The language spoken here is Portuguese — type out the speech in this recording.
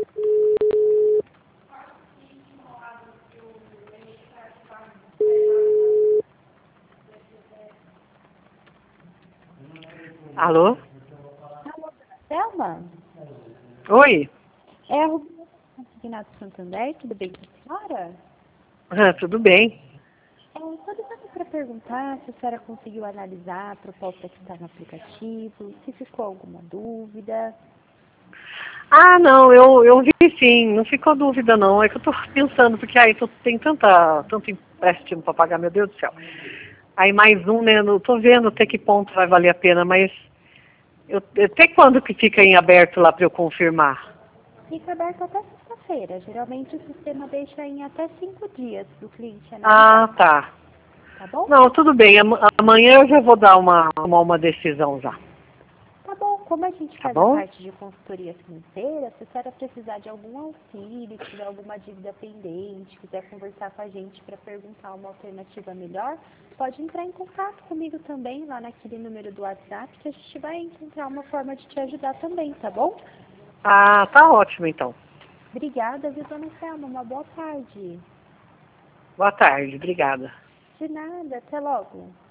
Alô? Alô, Selma? Oi? É a Rubina Consignado Santander, tudo bem com a senhora? Tudo bem. Estou ligando para perguntar se a senhora conseguiu analisar a proposta que está no aplicativo, se ficou alguma dúvida. Ah, não, eu vi sim, não ficou dúvida não. É que eu tô pensando, porque aí tem tanto empréstimo para pagar, meu Deus do céu. Aí mais um, né? Não tô vendo até que ponto vai valer a pena, mas até quando que fica em aberto lá para eu confirmar? Fica aberto até sexta-feira. Geralmente o sistema deixa em até 5 dias para o cliente Ah, analisar, tá. tá bom? Não, tudo bem. Amanhã eu já vou dar uma decisão já. Tá bom, como a gente Tá faz a bom? parte de consultoria financeira, se a senhora precisar de algum auxílio, tiver alguma dívida pendente, quiser conversar com a gente para perguntar uma alternativa melhor, pode entrar em contato comigo também, lá naquele número do WhatsApp, que a gente vai encontrar uma forma de te ajudar também, tá bom? Ah, tá ótimo então. Obrigada, viu, dona Selma? Uma boa tarde. Boa tarde, obrigada. De nada, até logo.